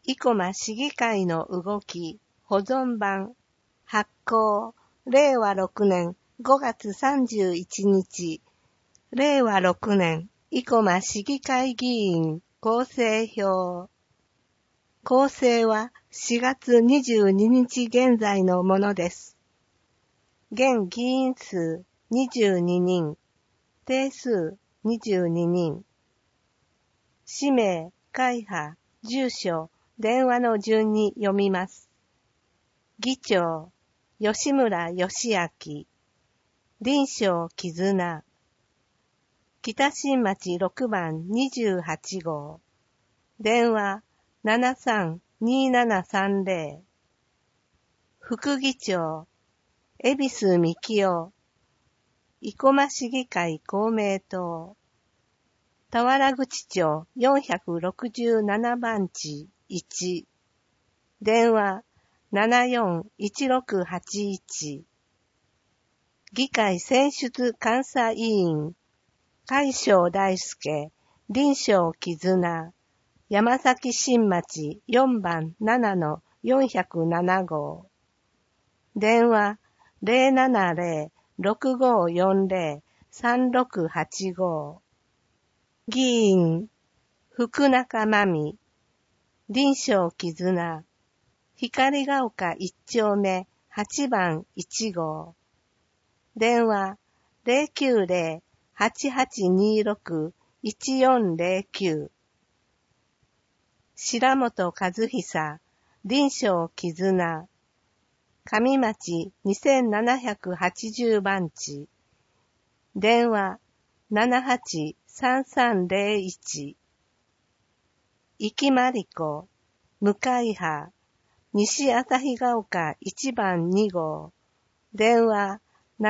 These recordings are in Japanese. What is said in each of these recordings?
生駒市議会の動き、保存版、発行、令和6年5月31日、令和6年、生駒市議会議員構成表。構成は4月22日現在のものです。現議員数22人、定数22人。氏名、会派、住所、電話の順に読みます。議長、吉村義明。林章絆。北新町6番28号。電話732730。副議長、恵比寿幹夫。生駒市議会公明党。田原口町467番地1。電話741681。議会選出監査委員。海将大輔、林章絆。山崎新町4番7の407号。電話070-6540-3685。議員、福中真美。林章絆。光が丘1丁目8番1号。電話090-8826-1409。白本和久、林章絆。上町2780番地。電話783301。生きまりこ、向派。西旭ヶ丘1番2号。電話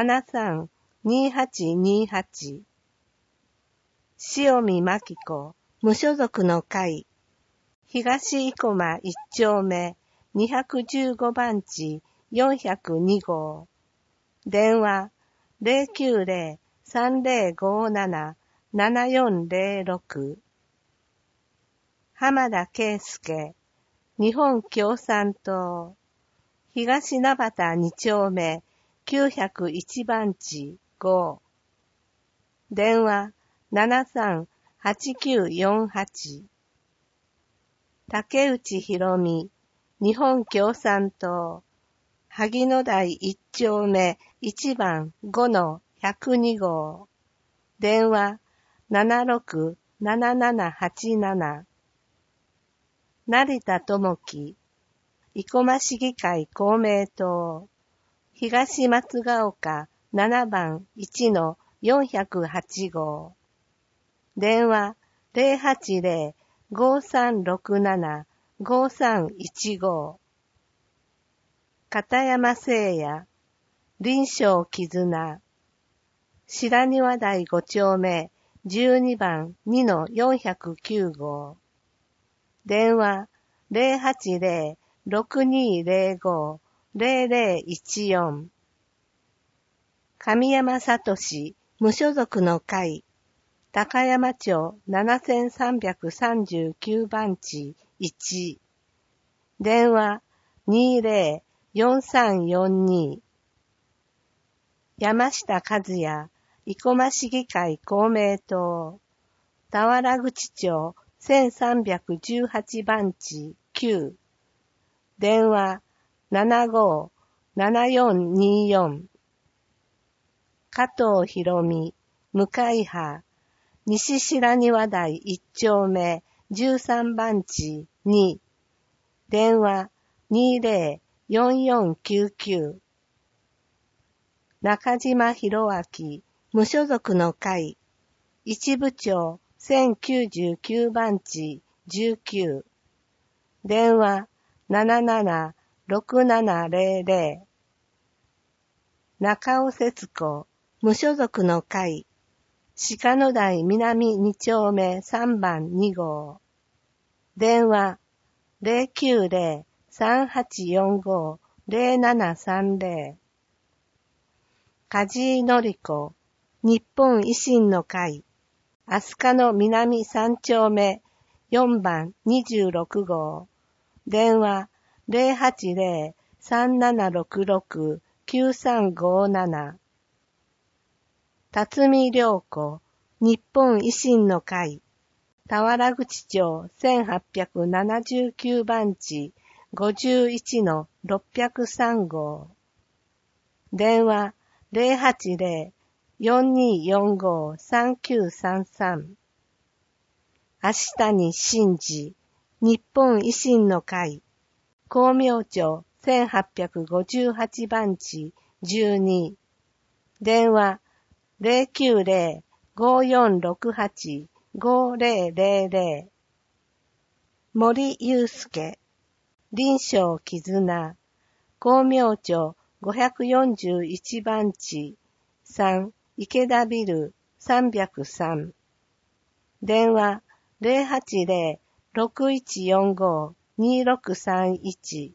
732828。塩見真紀子、無所属の会。東生駒1丁目215番地402号。電話090-3057-7406。浜田圭介、日本共産党。東名端2丁目901番地5。電話738948。竹内博美、日本共産党。萩野台1丁目1番5の102号。電話767787。成田智樹、生駒市議会公明党。東松ヶ丘7番1の408号。電話080-5367-5315。片山聖也、林章絆。白庭台5丁目12番2の409号。電話080-6205-0014。上山聡、無所属の会。高山町7339番地1。電話20-4342。山下和也、生駒市議会公明党。田原口町1318番地9。電話757424。加藤博美、向派。西白庭台1丁目13番地2。電話20-4499。中島博明、無所属の会。一部町1099番地19。電話776700。中尾節子、無所属の会。鹿野台南2丁目3番2号。電話090-3845-0730。梶井紀子、日本維新の会。飛鳥の南3丁目4番26号。 電話080-3766-9357。辰巳良子、日本維新の会、田原口町1879番地 51-603 号。電話080-4245-3933。足谷真治、日本維新の会、光明町1858番地12。電話090-5468-5000。森祐介、臨床絆、光明町541番地3、池田ビル303。電話080-6145-2631。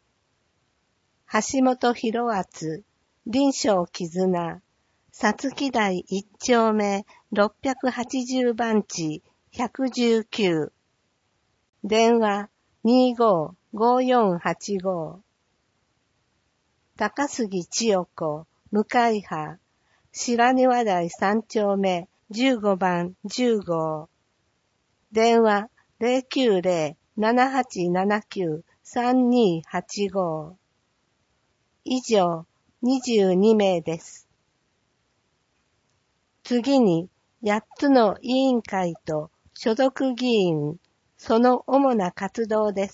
橋本博厚、臨床絆、さつき台1丁目680番地119。電話255485。高杉千代子、向派、白庭台3丁目15番10号。電話090-7879-3285。以上、22名です。次に、8つの委員会と所属議員、その主な活動です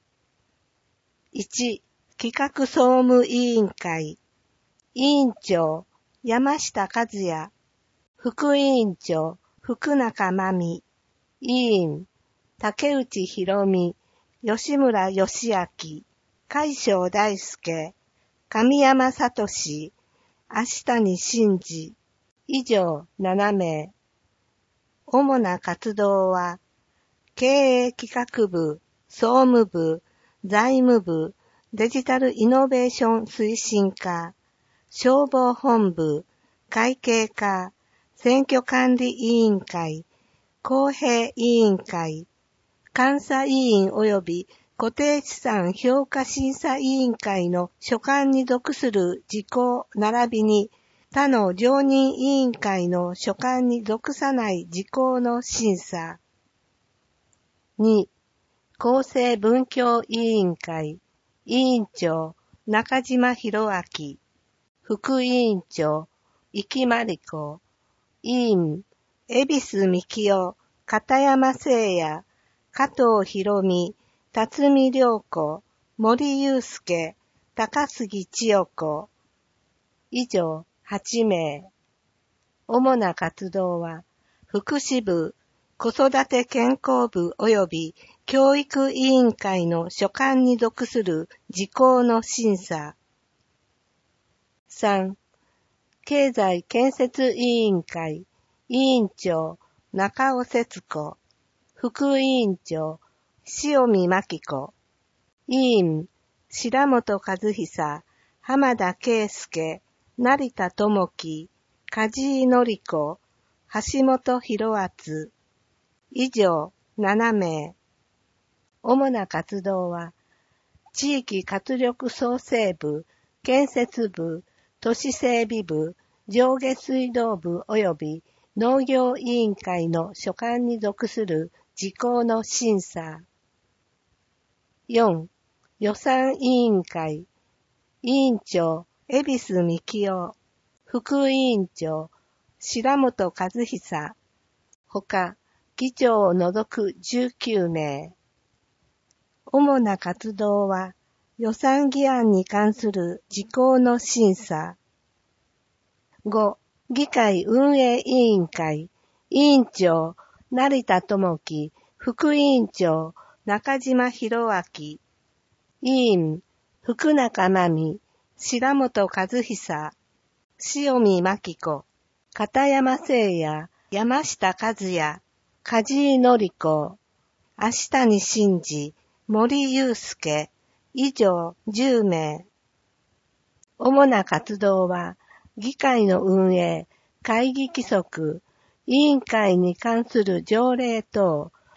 。1、企画総務委員会、委員長、山下和也、副委員長、福中真美、委員、竹内博美、吉村義明、海将大輔、神山聡、足谷真治、以上7名。主な活動は、経営企画部、総務部、財務部、デジタルイノベーション推進課、消防本部、会計課、選挙管理委員会、公平委員会、監査委員及び固定資産評価審査委員会の所管に属する事項並びに他の常任委員会の所管に属さない事項の審査。2、厚生文教委員会、委員長、中島博明、副委員長、生木真理子、委員、恵比寿幹夫、片山誠也、加藤博美、辰巳良子、森祐介、高杉千代子。以上、8名。主な活動は、福祉部、子育て健康部及び教育委員会の所管に属する事項の審査。3、経済建設委員会、委員長、中尾節子、副委員長、塩見真紀子、委員、白本和久、浜田圭介、成田智樹、梶井典子、橋本博厚。以上、7名。主な活動は、地域活力創生部、建設部、都市整備部、上下水道部及び農業委員会の所管に属する事項の審査。4、予算委員会、委員長、恵比寿幹夫、副委員長、白本和久、ほか、議長を除く19名。主な活動は、予算議案に関する事項の審査。5、議会運営委員会、委員長、成田智樹、副委員長、中島博明、委員、福中真美、白本和久、塩見真紀子、片山誠也、山下和也、梶井典子、足谷真治、森祐介、以上10名。主な活動は、議会の運営、会議規則、委員会に関する条例等、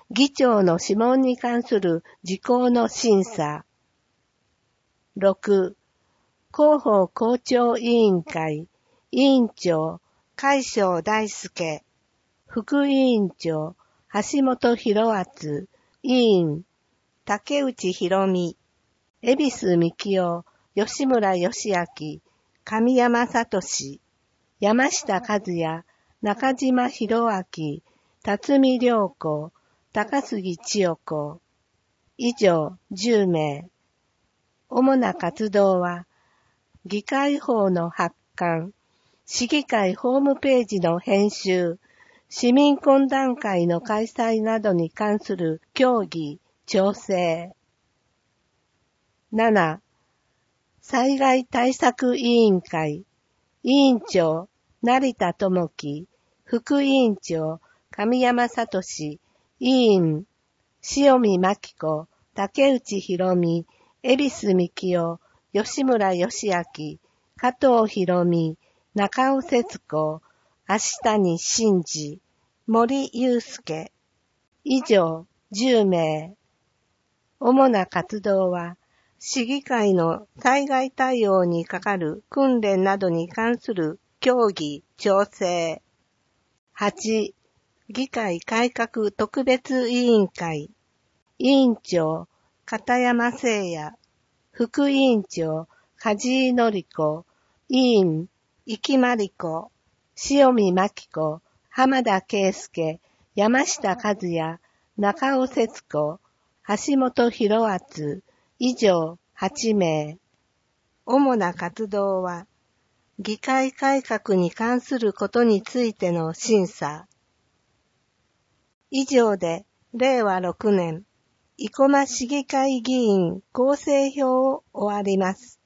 議長の諮問に関する事項の審査。6、広報校長委員会、委員長、海将大輔、副委員長、橋本博敦、委員、竹内博美、恵比寿幹夫、吉村義明、神山聡、山下和也、中島博明、辰巳良子、高杉千代子。以上10名。主な活動は、議会法の発刊、市議会ホームページの編集、市民懇談会の開催などに関する協議、調整。7、災害対策委員会、委員長、成田智樹、副委員長、神山聡、委員、塩見真紀子、竹内博美、恵比寿幹夫、吉村義明、加藤博美、中尾節子、足谷真治、森祐介。以上10名。主な活動は、市議会の災害対応にかかる訓練などに関する協議、調整。8、議会改革特別委員会。委員長、片山誠也。副委員長、梶井紀子。委員、生木真理子。塩見真紀子。浜田圭介。山下和也。中尾節子。橋本博敦。以上8名。主な活動は、議会改革に関することについての審査。以上で、令和6年、生駒市議会議員構成表を終わります。